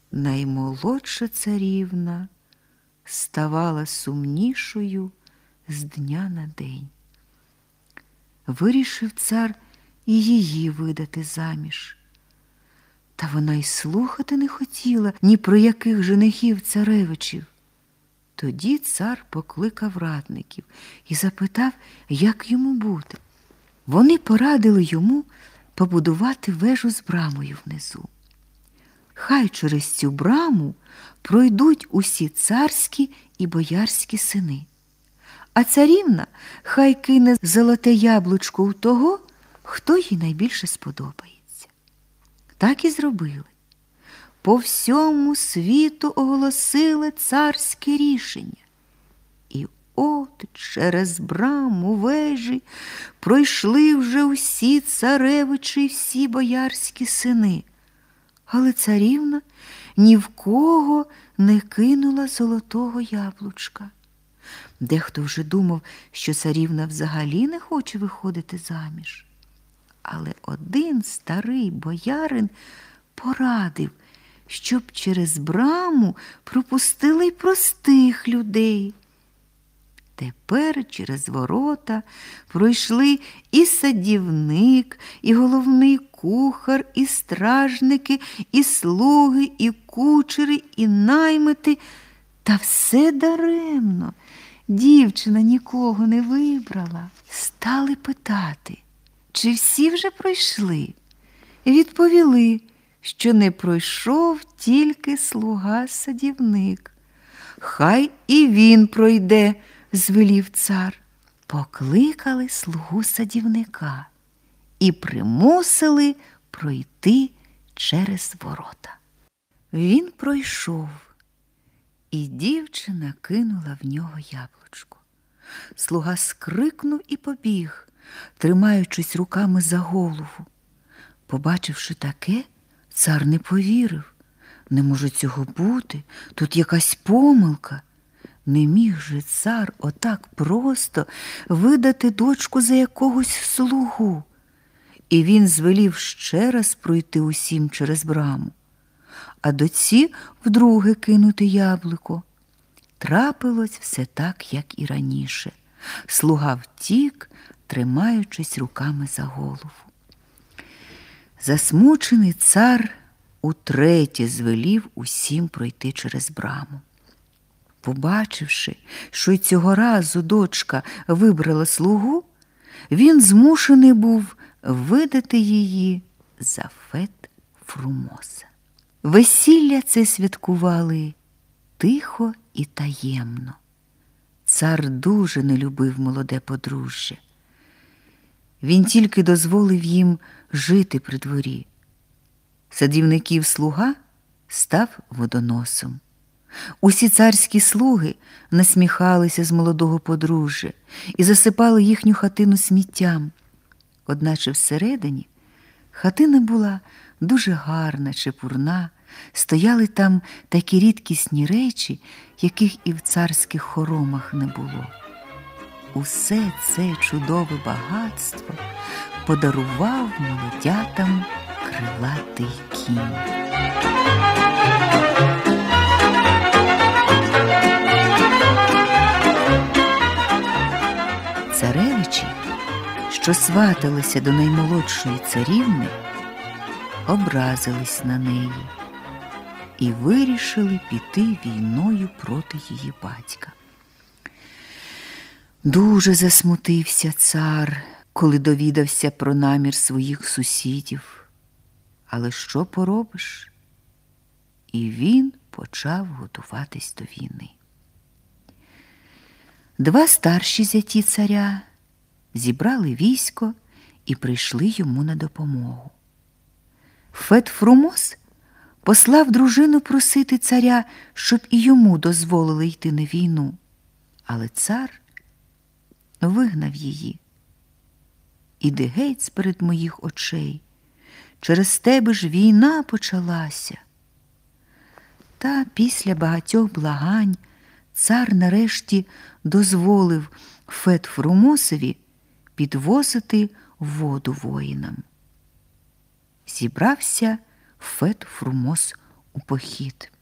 Наймолодша царівна ставала сумнішою з дня на день. Вирішив цар і її видати заміж. Та вона й слухати не хотіла ні про яких женихів царевичів. Тоді цар покликав радників і запитав, як йому бути. Вони порадили йому побудувати вежу з брамою внизу. Хай через цю браму пройдуть усі царські і боярські сини. А царівна хай кине золоте яблучко у того, хто їй найбільше сподобається. Так і зробили. По всьому світу оголосили царське рішення. І от через браму вежі пройшли вже усі царевичі й всі боярські сини. Але царівна ні в кого не кинула золотого яблучка. Дехто вже думав, що царівна взагалі не хоче виходити заміж. Але один старий боярин порадив, щоб через браму пропустили й простих людей. Тепер через ворота пройшли і садівник, і головний кухар, і стражники, і слуги, і кучери, і наймити. Та все даремно. Дівчина нікого не вибрала. Стали питати, чи всі вже пройшли. Відповіли, що не пройшов тільки слуга-садівник. Хай і він пройде, звелів цар. Покликали слугу садівника і примусили пройти через ворота. Він пройшов, і дівчина кинула в нього яблучко. Слуга скрикнув і побіг, тримаючись руками за голову. Побачивши таке, цар не повірив. Не може цього бути, тут якась помилка. Не міг же цар отак просто видати дочку за якогось слугу. І він звелів ще раз пройти усім через браму, а доці вдруге кинути яблуко. Трапилось все так, як і раніше. Слуга втік, тримаючись руками за голову. Засмучений цар утретє звелів усім пройти через браму. Побачивши, що й цього разу дочка вибрала слугу, він змушений був видати її за Фет-Фрумоса. Весілля це святкували тихо і таємно. Цар дуже не любив молоде подружжя. Він тільки дозволив їм жити при дворі. Садівників слуга став водоносом. Усі царські слуги насміхалися з молодого подружжя і засипали їхню хатину сміттям. Одначе всередині хатина була дуже гарна, чепурна, стояли там такі рідкісні речі, яких і в царських хоромах не було. Усе це чудове багатство подарував молодятам крилатий кінь. Царевичі, що сваталися до наймолодшої царівни, образились на неї і вирішили піти війною проти її батька. Дуже засмутився цар, коли довідався про намір своїх сусідів. Але що поробиш? І він почав готуватись до війни. Два старші зяті царя зібрали військо і прийшли йому на допомогу. Фет-Фрумос послав дружину просити царя, щоб і йому дозволили йти на війну. Але цар вигнав її. «Іди геть з-перед моїх очей, через тебе ж війна почалася». Та після багатьох благань цар нарешті дозволив Фет-Фрумосові підвозити воду воїнам. Зібрався Фет-Фрумос у похід.